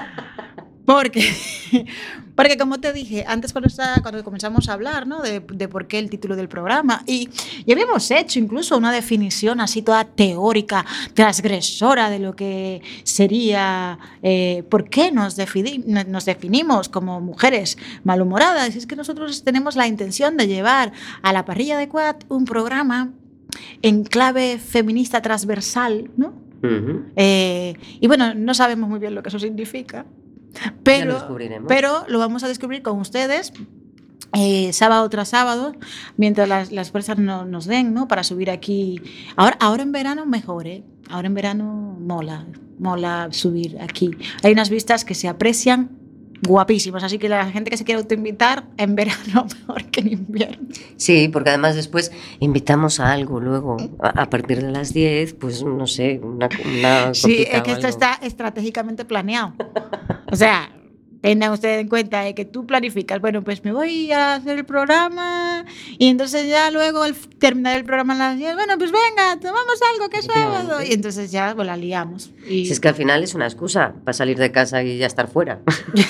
Porque como te dije antes cuando comenzamos a hablar, ¿no? de por qué el título del programa y habíamos hecho incluso una definición así toda teórica, transgresora de lo que sería por qué nos definimos como mujeres malhumoradas. Es que nosotros tenemos la intención de llevar a la parrilla de Quad un programa en clave feminista transversal, ¿no? Uh-huh. Y bueno, no sabemos muy bien lo que eso significa. Pero lo vamos a descubrir con ustedes sábado tras sábado, mientras las fuerzas nos den, ¿no? Para subir aquí. Ahora en verano mejor, ¿eh? Ahora en verano mola subir aquí. Hay unas vistas que se aprecian guapísimas, así que la gente que se quiera autoinvitar en verano mejor que en invierno. Sí, porque además después invitamos a algo luego, a partir de las 10, pues no sé, una sí, es que esto está estratégicamente planeado. O sea, tengan ustedes en cuenta que tú planificas, bueno, pues me voy a hacer el programa y entonces ya luego al terminar el programa a las 10, bueno, pues venga, tomamos algo que es sábado y entonces ya la liamos. Y... Si es que al final es una excusa para salir de casa y ya estar fuera.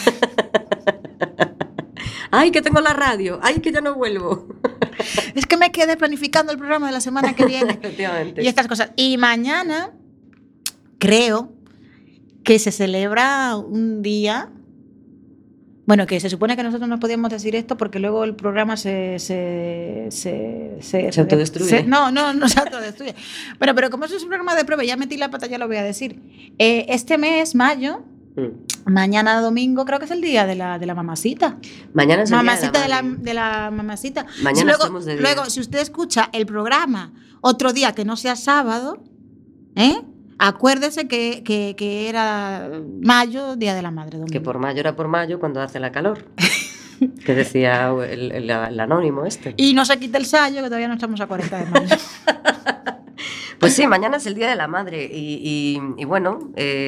¡Ay, que tengo la radio! ¡Ay, que ya no vuelvo! Es que me quedé planificando el programa de la semana que viene. Efectivamente. Y estas cosas. Y mañana creo que se celebra un día... Bueno, que se supone que nosotros no podíamos decir esto porque luego el programa se autodestruye. No se autodestruye. Bueno, pero como eso es un programa de prueba, ya metí la pata, ya lo voy a decir. Este mes, mayo, mañana domingo, creo que es el día de la mamacita. Mañana es el mamacita día de la mamacita. Mañana estamos de día. Luego, si usted escucha el programa otro día que no sea sábado, acuérdese que era mayo, Día de la Madre. Domingo. Que por mayo era por mayo cuando hace la calor. Que decía el anónimo este. Y no se quite el sallo, que todavía no estamos a 40 de mayo. Pues sí, mañana es el Día de la Madre y bueno,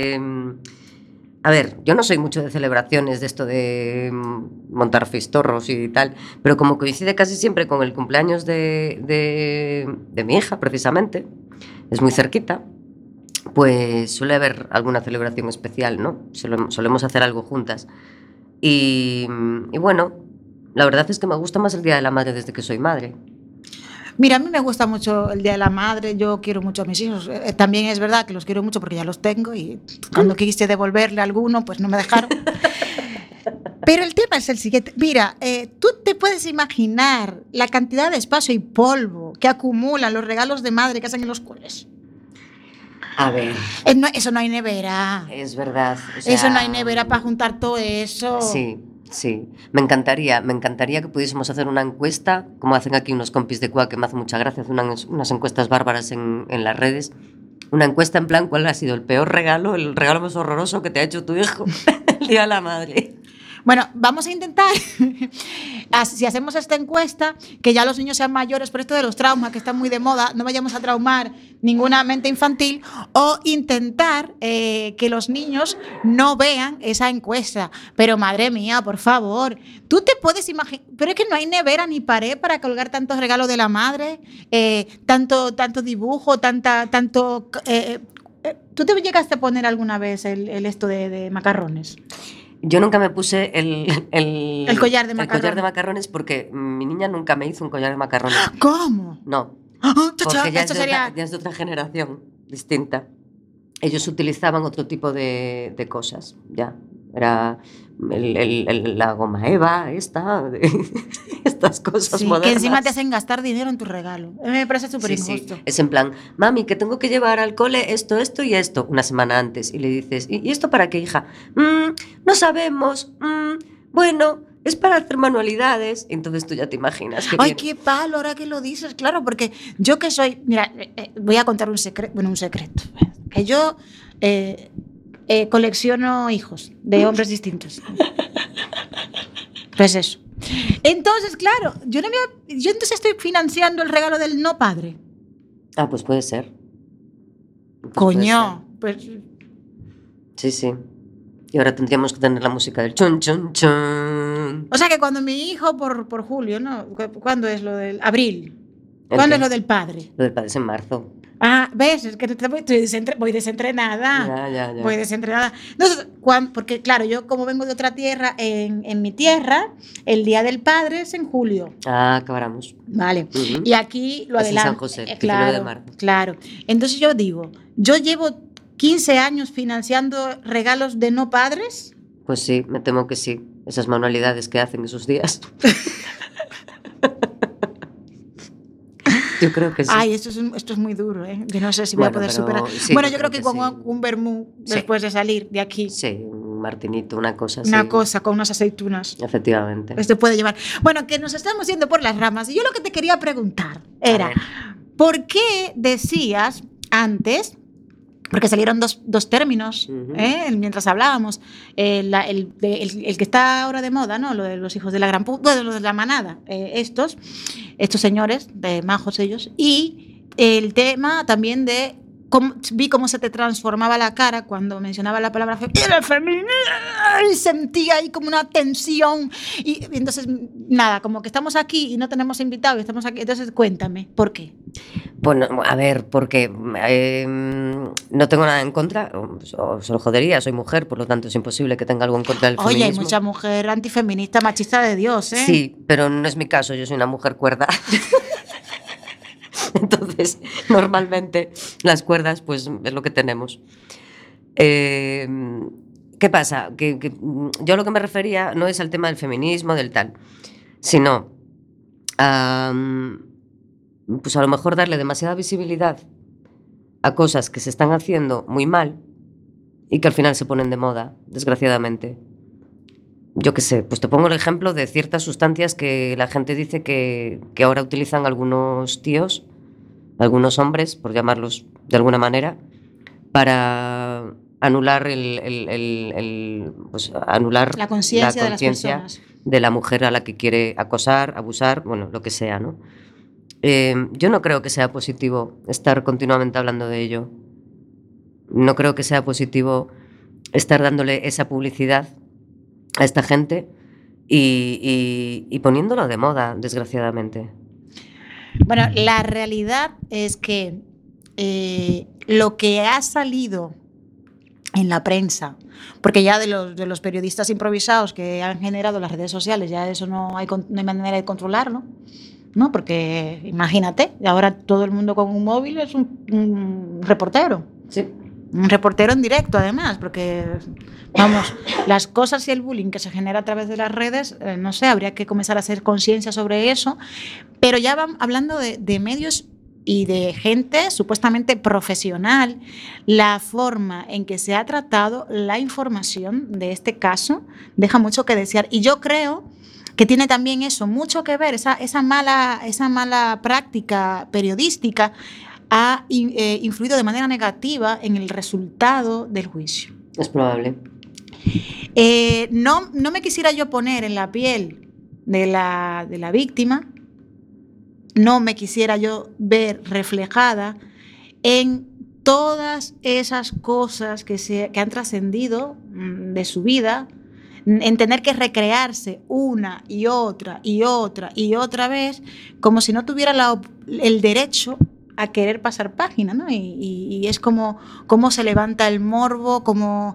a ver, yo no soy mucho de celebraciones de esto de montar fistorros y tal, pero como coincide casi siempre con el cumpleaños de mi hija, precisamente, es muy cerquita, pues suele haber alguna celebración especial, ¿no? Solemos hacer algo juntas. Y bueno, la verdad es que me gusta más el Día de la Madre desde que soy madre. Mira, a mí me gusta mucho el Día de la Madre, yo quiero mucho a mis hijos. También es verdad que los quiero mucho porque ya los tengo y cuando quise devolverle a alguno, pues no me dejaron. Pero el tema es el siguiente. Mira, tú te puedes imaginar la cantidad de espacio y polvo que acumulan los regalos de madre que hacen en los coles. A ver. Eso no hay nevera. Es verdad. O sea, eso no hay nevera para juntar todo eso. Sí. Me encantaría que pudiésemos hacer una encuesta, como hacen aquí unos compis de Cuac, que me hace mucha gracia, hacen unas encuestas bárbaras en las redes. Una encuesta en plan, ¿cuál ha sido el peor regalo, el regalo más horroroso que te ha hecho tu hijo el Día de la Madre? Bueno, vamos a intentar, si hacemos esta encuesta, que ya los niños sean mayores, por esto de los traumas que están muy de moda, no vayamos a traumar ninguna mente infantil, o intentar que los niños no vean esa encuesta. Pero madre mía, por favor, tú te puedes imaginar, pero es que no hay nevera ni pared para colgar tantos regalos de la madre, tanto dibujo, tanto... ¿Tú te llegaste a poner alguna vez el esto de macarrones? Yo nunca me puse el collar de macarrones. El collar de macarrones porque mi niña nunca me hizo un collar de macarrones. ¿Cómo? No. Porque ya es de otra generación distinta. Ellos utilizaban otro tipo de cosas, ya. Era la goma Eva, estas cosas modernas. Que encima te hacen gastar dinero en tu regalo. Me parece súper injusto. Sí. Es en plan, mami, que tengo que llevar al cole esto y esto, una semana antes. Y le dices, ¿y esto para qué, hija? No sabemos. Bueno, es para hacer manualidades. Entonces tú ya te imaginas. Ay, qué palo ahora que lo dices. Claro, porque yo que soy... Mira, voy a contar un secreto. Bueno, un secreto. Que yo... colecciono hijos de hombres distintos. Pues eso. Entonces, claro, yo entonces estoy financiando el regalo del no padre. Ah, pues puede ser. Coño, pues... Sí. Y ahora tendríamos que tener la música del chun, chun, chun. O sea que cuando mi hijo, por julio, ¿no? ¿Cuándo es lo del abril? ¿Cuándo es lo del padre? Lo del padre es en marzo. Ah, ¿ves? Es que voy desentrenada. Ya. Voy desentrenada. Entonces, porque claro, yo como vengo de otra tierra, en mi tierra, el Día del Padre es en julio. Ah, acabamos. Vale. Y aquí lo adelanto. San José, 19 de marzo. Claro. Entonces yo digo, yo llevo 15 años financiando regalos de no padres. Pues sí, me temo que sí. Esas manualidades que hacen esos días. Yo creo que sí. Ay, esto es muy duro, ¿eh? Yo no sé si voy a poder superar. Sí, yo creo que con un vermú después de salir de aquí. Sí, un martinito, una cosa así. Una cosa, con unas aceitunas. Efectivamente. Esto puede llevar. Bueno, que nos estamos yendo por las ramas. Y yo lo que te quería preguntar era, ¿por qué decías antes... Porque salieron dos términos, mientras hablábamos. El que está ahora de moda, ¿no? Lo de los hijos de la gran puta, bueno, lo de la manada. Estos señores, de majos ellos. Y el tema también de... vi cómo se te transformaba la cara cuando mencionaba la palabra femenina y sentía ahí como una tensión y entonces nada, como que estamos aquí y no tenemos invitados y estamos aquí, entonces cuéntame, ¿por qué? Bueno, a ver, porque no tengo nada en contra, solo jodería, soy mujer, por lo tanto es imposible que tenga algo en contra del feminismo. Oye, hay mucha mujer antifeminista, machista de Dios, ¿eh? Sí, pero no es mi caso, yo soy una mujer cuerda. Entonces, normalmente las cuerdas, pues es lo que tenemos. ¿Qué pasa? Que yo lo que me refería no es al tema del feminismo, del tal, sino pues a lo mejor darle demasiada visibilidad a cosas que se están haciendo muy mal y que al final se ponen de moda, desgraciadamente. Yo qué sé, pues te pongo el ejemplo de ciertas sustancias que la gente dice que ahora utilizan algunos tíos, algunos hombres, por llamarlos de alguna manera, para anular anular La conciencia de las conciencia personas. de la mujer a la que quiere acosar, abusar, bueno, lo que sea, ¿no? Yo no creo que sea positivo estar continuamente hablando de ello. No creo que sea positivo estar dándole esa publicidad a esta gente y poniéndolo de moda, desgraciadamente. Bueno, la realidad es que lo que ha salido en la prensa, porque ya de los periodistas improvisados que han generado las redes sociales, ya eso no hay manera de controlarlo, ¿no? Porque imagínate, ahora todo el mundo con un móvil es un reportero. Sí. Un reportero en directo, además, porque, vamos, las cosas y el bullying que se genera a través de las redes, no sé, habría que comenzar a hacer conciencia sobre eso, pero ya van hablando de medios y de gente supuestamente profesional, la forma en que se ha tratado la información de este caso deja mucho que desear. Y yo creo que tiene también eso, mucho que ver, esa mala práctica periodística ha influido de manera negativa en el resultado del juicio. Es probable. No me quisiera yo poner en la piel de la víctima, no me quisiera yo ver reflejada en todas esas cosas que han trascendido de su vida, en tener que recrearse una y otra y otra y otra vez, como si no tuviera el derecho a querer pasar página, ¿no? Y es como cómo se levanta el morbo, como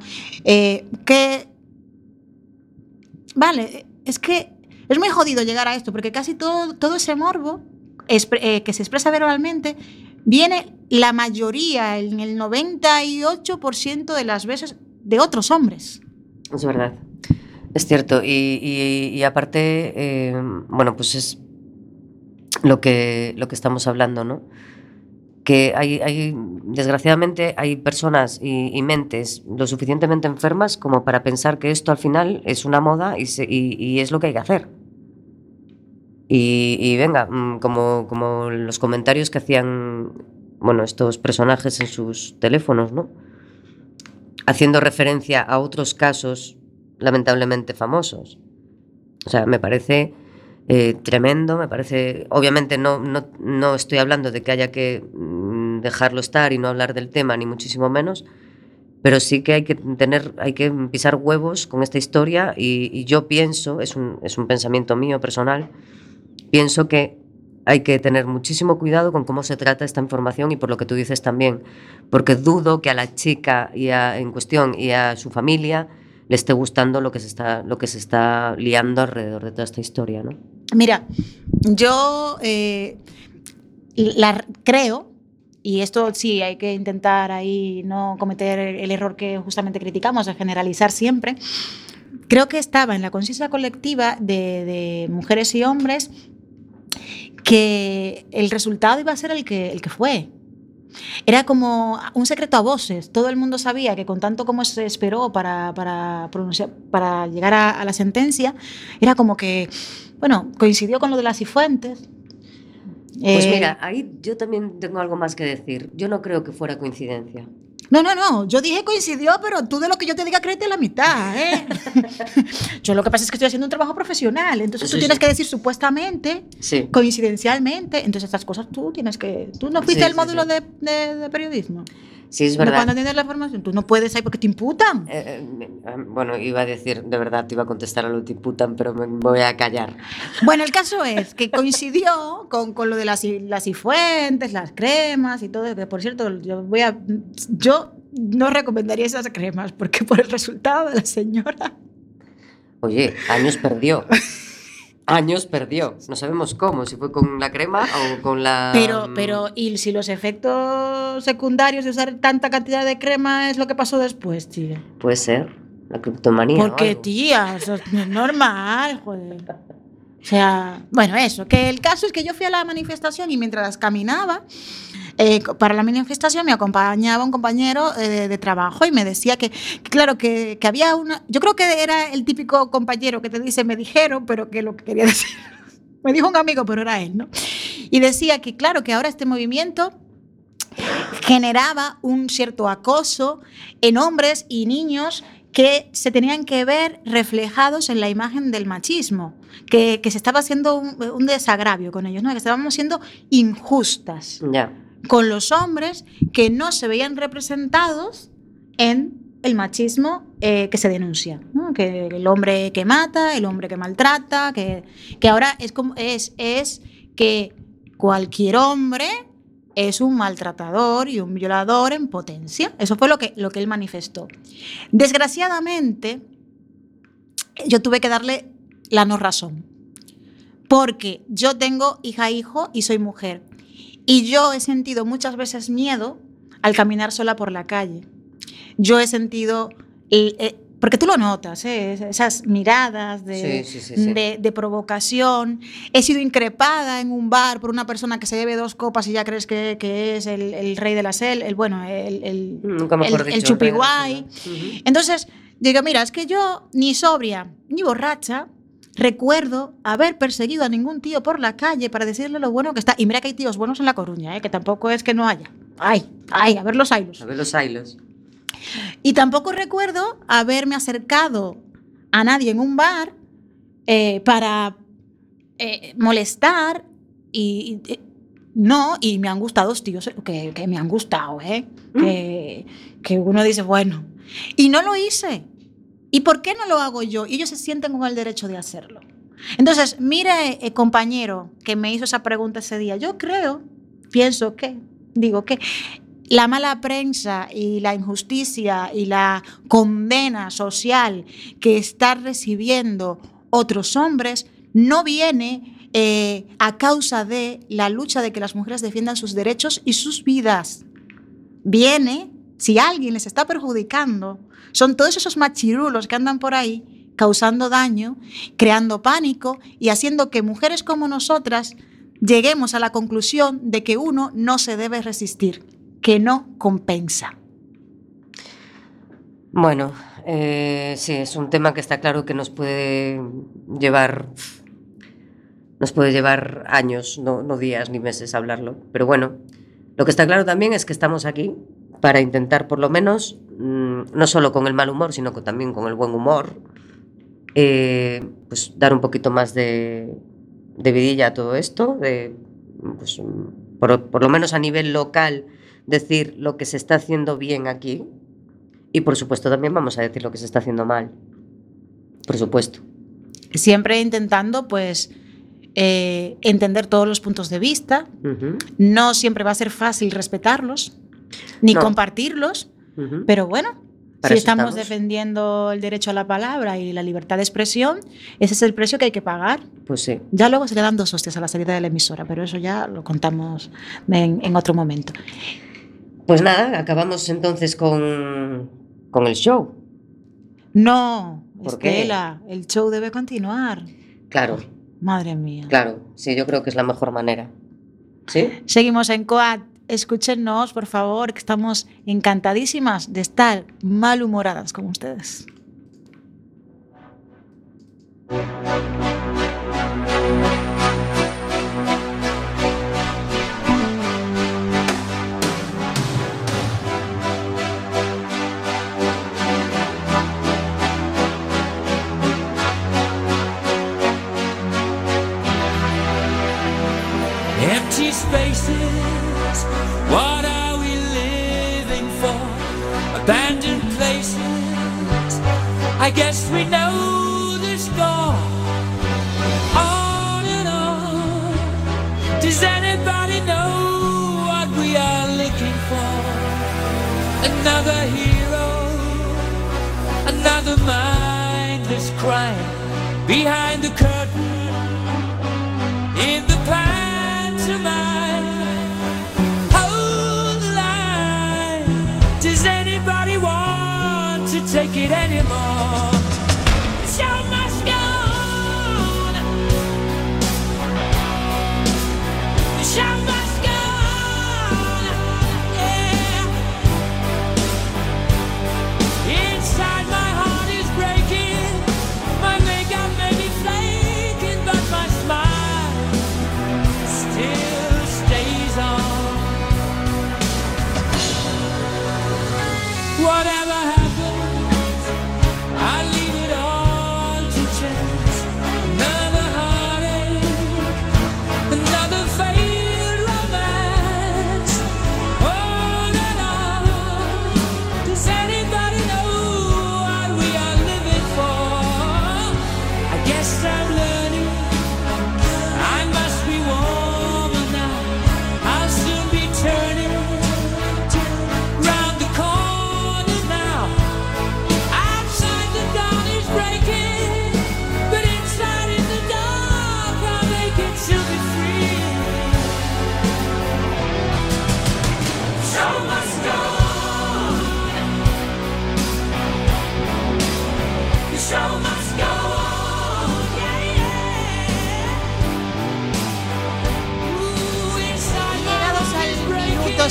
vale, es que es muy jodido llegar a esto, porque casi todo ese morbo que se expresa verbalmente viene la mayoría, en el 98% de las veces, de otros hombres. Es verdad, es cierto. Y aparte, bueno, pues es lo que estamos hablando, ¿no? Que desgraciadamente hay personas y mentes lo suficientemente enfermas como para pensar que esto al final es una moda y es lo que hay que hacer. Y venga, como los comentarios que hacían, bueno, estos personajes en sus teléfonos, ¿no? Haciendo referencia a otros casos lamentablemente famosos. O sea, me parece tremendo, me parece... Obviamente no estoy hablando de que haya que dejarlo estar y no hablar del tema, ni muchísimo menos, pero sí que hay que pisar huevos con esta historia y yo pienso, es un pensamiento mío personal, pienso que hay que tener muchísimo cuidado con cómo se trata esta información y por lo que tú dices también, porque dudo que a la chica en cuestión y a su familia le esté gustando lo que se está liando alrededor de toda esta historia, ¿no? Mira, yo creo, y esto sí hay que intentar ahí no cometer el error que justamente criticamos, de generalizar siempre, creo que estaba en la conciencia colectiva de mujeres y hombres que el resultado iba a ser el que fue. Era como un secreto a voces. Todo el mundo sabía que con tanto como se esperó para llegar a la sentencia, era como que, bueno, coincidió con lo de las Cifuentes. Pues mira, ahí yo también tengo algo más que decir. Yo no creo que fuera coincidencia. No, yo dije coincidió, pero tú de lo que yo te diga créete la mitad, ¿eh? Yo lo que pasa es que estoy haciendo un trabajo profesional, entonces tú tienes que decir supuestamente, coincidencialmente, entonces estas cosas tú no fuiste al módulo de periodismo. Sí, es verdad. Cuando tienes la formación, tú no puedes ahí porque te imputan. Bueno, iba a decir, de verdad, te iba a contestar a lo que te imputan, pero me voy a callar. Bueno, el caso es que coincidió con lo de las Cifuentes, las cremas y todo. Que, por cierto, yo no recomendaría esas cremas porque por el resultado de la señora... Oye, años perdió. No sabemos cómo, si fue con la crema o con la... Pero, ¿y si los efectos secundarios de usar tanta cantidad de crema es lo que pasó después, tía? Puede ser, la criptomanía. Porque, tía, eso no es normal, joder. O sea, bueno, eso, que el caso es que yo fui a la manifestación y mientras caminaba para la manifestación me acompañaba un compañero de trabajo y me decía que claro, que había una... Yo creo que era el típico compañero que te dice, me dijeron, pero que lo que quería decir... Me dijo un amigo, pero era él, ¿no? Y decía que claro, que ahora este movimiento... generaba un cierto acoso en hombres y niños que se tenían que ver reflejados en la imagen del machismo, que se estaba haciendo un desagravio con ellos, ¿no? Que estábamos siendo injustas con los hombres que no se veían representados en el machismo que se denuncia, ¿no? Que el hombre que mata, el hombre que maltrata, que ahora es que cualquier hombre es un maltratador y un violador en potencia. Eso fue lo que él manifestó. Desgraciadamente, yo tuve que darle la no razón, porque yo tengo hija, hijo y soy mujer. Y yo he sentido muchas veces miedo al caminar sola por la calle. Yo he sentido, porque tú lo notas, esas miradas de provocación. He sido increpada en un bar por una persona que se bebe 2 copas y ya crees que es el rey de la selva, el chupiguay. Entonces, digo, mira, es que yo ni sobria ni borracha recuerdo haber perseguido a ningún tío por la calle para decirle lo bueno que está. Y mira que hay tíos buenos en La Coruña, que tampoco es que no haya. A ver los ailos. Y tampoco recuerdo haberme acercado a nadie en un bar para molestar y me han gustado los tíos que me han gustado, que uno dice, bueno, y no lo hice. ¿Y por qué no lo hago yo? Y ellos se sienten con el derecho de hacerlo. Entonces, mire, compañero que me hizo esa pregunta ese día, yo digo que la mala prensa y la injusticia y la condena social que están recibiendo otros hombres no viene a causa de la lucha de que las mujeres defiendan sus derechos y sus vidas. Viene, si alguien les está perjudicando, son todos esos machirulos que andan por ahí causando daño, creando pánico y haciendo que mujeres como nosotras lleguemos a la conclusión de que uno no se debe resistir, que no compensa. Bueno, sí, es un tema que está claro que nos puede llevar años, no días ni meses hablarlo. Pero bueno, lo que está claro también es que estamos aquí para intentar, por lo menos, no solo con el mal humor, sino también con el buen humor, pues dar un poquito más de vidilla a todo esto, pues, por lo menos a nivel local, decir lo que se está haciendo bien aquí. Y por supuesto también vamos a decir lo que se está haciendo mal. Por supuesto. Siempre intentando, pues, entender todos los puntos de vista. Uh-huh. No siempre va a ser fácil respetarlos, ni compartirlos. Uh-huh. Pero bueno, si estamos defendiendo el derecho a la palabra y la libertad de expresión, ese es el precio que hay que pagar. Pues sí. Ya luego se le dan 2 hostias a la salida de la emisora, pero eso ya lo contamos en otro momento. Pues nada, acabamos entonces con el show. No, Estela, el show debe continuar. Claro. Madre mía. Claro, sí, yo creo que es la mejor manera. ¿Sí? Seguimos en Coat. Escúchenos, por favor, que estamos encantadísimas de estar malhumoradas con ustedes. Empty spaces, what are we living for? Abandoned places, I guess we know the score. On and on, does anybody know what we are looking for? Another hero, another mindless crime, behind the curtain, in the past. Hold the line. Does anybody want to take it anymore? The show must go on. The show must go on. Yeah. Inside my heart is breaking. My makeup made me flake minuto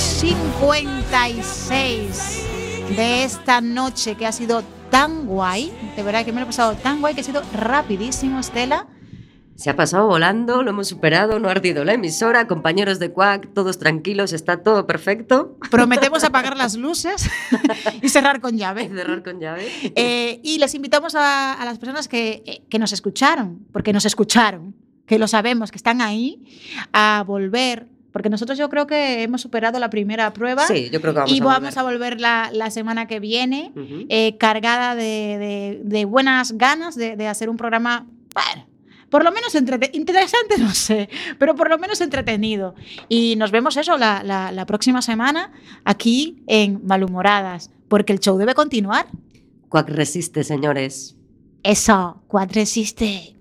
56 de esta noche que ha sido tan guay. De verdad que me lo he pasado tan guay que ha sido rapidísimo, Estela. Se ha pasado volando, lo hemos superado, no ha ardido la emisora, compañeros de Quack, todos tranquilos, está todo perfecto. Prometemos apagar las luces y cerrar con llave. Cerrar con llave. Y les invitamos a las personas que nos escucharon, porque nos escucharon, que lo sabemos, que están ahí, a volver. Porque nosotros yo creo que hemos superado la primera prueba. Sí, yo creo que vamos a volver la semana que viene, cargada de buenas ganas de hacer un programa, bueno, por lo menos interesante, no sé, pero por lo menos entretenido. Y nos vemos eso la próxima semana aquí en Malhumoradas, porque el show debe continuar. Quack resiste, señores. Eso, Quack resiste.